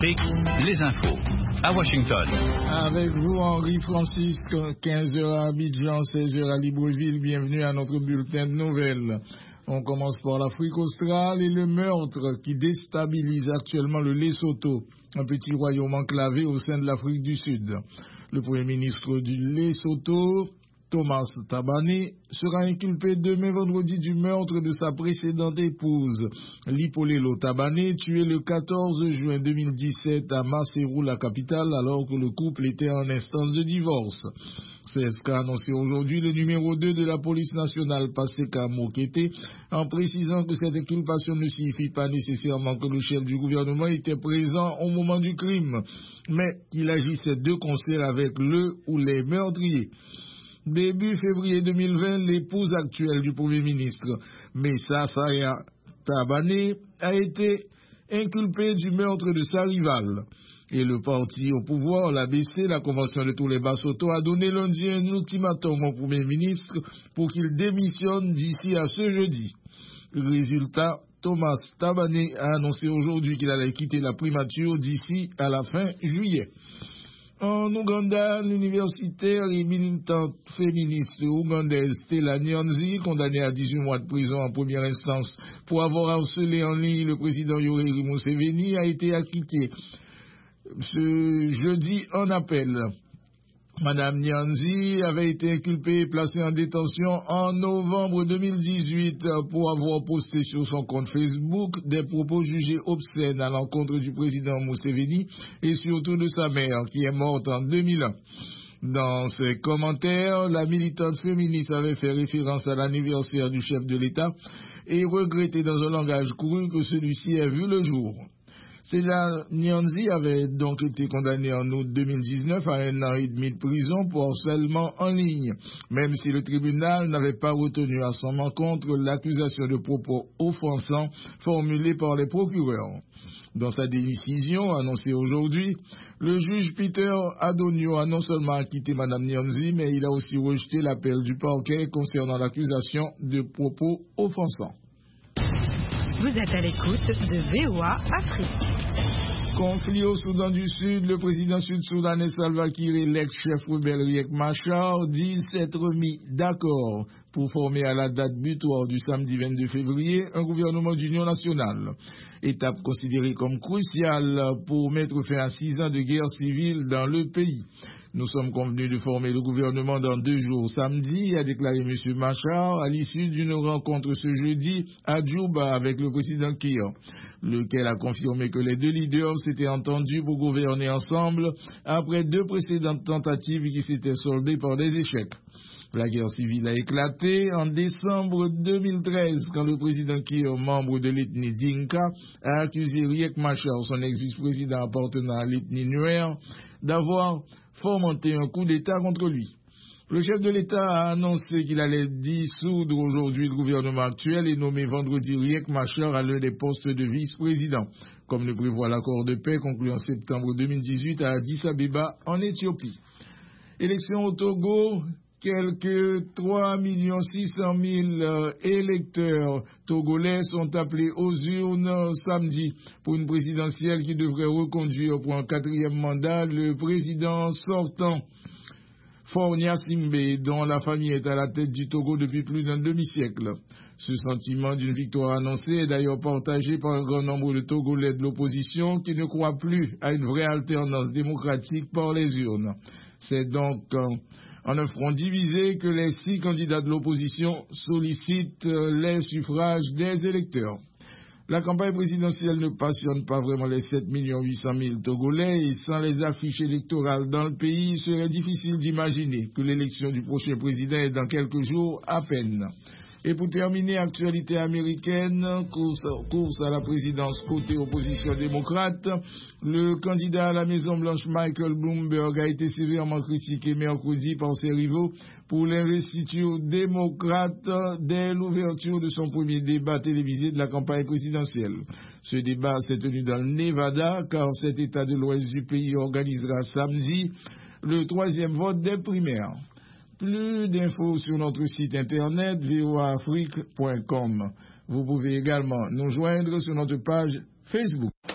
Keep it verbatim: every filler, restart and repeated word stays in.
Les infos à Washington. Avec vous, Henri Francis, quinze heures à Abidjan, seize heures à Libreville. Bienvenue à notre bulletin de nouvelles. On commence par l'Afrique australe et le meurtre qui déstabilise actuellement le Lesotho, un petit royaume enclavé au sein de l'Afrique du Sud. Le premier ministre du Lesotho, Thomas Thabane, sera inculpé demain vendredi du meurtre de sa précédente épouse, Lipolelo Thabane, tuée le quatorze juin deux mille dix-sept à Maseru, la capitale, alors que le couple était en instance de divorce. C'est ce qu'a annoncé aujourd'hui le numéro deux de la police nationale, Paseka Mokete, en précisant que cette inculpation ne signifie pas nécessairement que le chef du gouvernement était présent au moment du crime, mais qu'il agissait de concert avec le ou les meurtriers. Début février deux mille vingt, l'épouse actuelle du Premier ministre, Messa Saya Thabane, a été inculpée du meurtre de sa rivale. Et le parti au pouvoir, l'A B C, la Convention de tous les Basotho, a donné lundi un ultimatum au Premier ministre pour qu'il démissionne d'ici à ce jeudi. Résultat, Thomas Thabane a annoncé aujourd'hui qu'il allait quitter la primature d'ici à la fin juillet. En Ouganda, l'universitaire et militante féministe ougandaise Stella Nyanzi, condamnée à dix-huit mois de prison en première instance pour avoir harcelé en ligne le président Yoweri Museveni, a été acquittée ce jeudi en appel. Madame Nyanzi avait été inculpée et placée en détention en novembre deux mille dix-huit pour avoir posté sur son compte Facebook des propos jugés obscènes à l'encontre du président Museveni et surtout de sa mère qui est morte en deux mille un. Dans ses commentaires, la militante féministe avait fait référence à l'anniversaire du chef de l'État et regretté dans un langage couru que celui-ci ait vu le jour. Stella Nyanzi avait donc été condamnée en août deux mille dix-neuf à un an et demi de prison pour harcèlement en ligne, même si le tribunal n'avait pas retenu à son encontre l'accusation de propos offensants formulée par les procureurs. Dans sa décision annoncée aujourd'hui, le juge Peter Adonio a non seulement acquitté Mme Nyanzi, mais il a aussi rejeté l'appel du parquet concernant l'accusation de propos offensants. Vous êtes à l'écoute de V O A Afrique. Conflit au Soudan du Sud, le président sud-soudanais Salva Kiir et l'ex-chef rebelle Riek Machar disent s'être mis d'accord pour former à la date butoir du samedi vingt-deux février un gouvernement d'union nationale. Étape considérée comme cruciale pour mettre fin à six ans de guerre civile dans le pays. Nous sommes convenus de former le gouvernement dans deux jours samedi, a déclaré M. Machar à l'issue d'une rencontre ce jeudi à Djouba avec le président Kiir, lequel a confirmé que les deux leaders s'étaient entendus pour gouverner ensemble après deux précédentes tentatives qui s'étaient soldées par des échecs. La guerre civile a éclaté en décembre deux mille treize quand le président Kiir, membre de l'ethnie Dinka, a accusé Riek Machar, son ex-vice-président appartenant à l'ethnie Nuer, d'avoir fomenté un coup d'État contre lui. Le chef de l'État a annoncé qu'il allait dissoudre aujourd'hui le gouvernement actuel et nommer vendredi Riek Machar à l'un des postes de vice-président, comme le prévoit l'accord de paix conclu en septembre deux mille dix-huit à Addis Abeba en Éthiopie. Élection au Togo. Quelques trois millions six cent mille euh, électeurs togolais sont appelés aux urnes samedi pour une présidentielle qui devrait reconduire pour un quatrième mandat le président sortant, Faure Gnassingbé, dont la famille est à la tête du Togo depuis plus d'un demi-siècle. Ce sentiment d'une victoire annoncée est d'ailleurs partagé par un grand nombre de Togolais de l'opposition qui ne croient plus à une vraie alternance démocratique par les urnes. C'est donc euh, en un front divisé que les six candidats de l'opposition sollicitent les suffrages des électeurs. La campagne présidentielle ne passionne pas vraiment les sept millions huit cent mille Togolais et sans les affiches électorales dans le pays, il serait difficile d'imaginer que l'élection du prochain président est dans quelques jours à peine. Et pour terminer, actualité américaine, course, course à la présidence côté opposition démocrate, le candidat à la Maison-Blanche Michael Bloomberg a été sévèrement critiqué mercredi par ses rivaux pour l'investiture démocrate dès l'ouverture de son premier débat télévisé de la campagne présidentielle. Ce débat s'est tenu dans le Nevada, car cet État de l'ouest du pays organisera samedi le troisième vote des primaires. Plus d'infos sur notre site internet v o a afrique point com. Vous pouvez également nous joindre sur notre page Facebook.